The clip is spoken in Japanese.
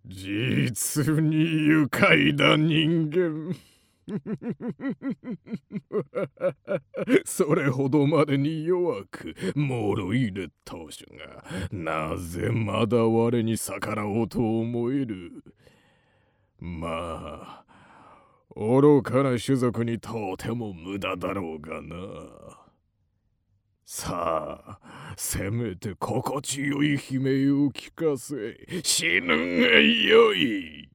実に愉快な人間。それほどまでに弱く脆い劣等種がなぜまだ我に逆らおうと思える。まあ愚かな種族にとても無駄だろうがな。さあ、せめて心地よい悲鳴を聞かせ、死ぬがよい。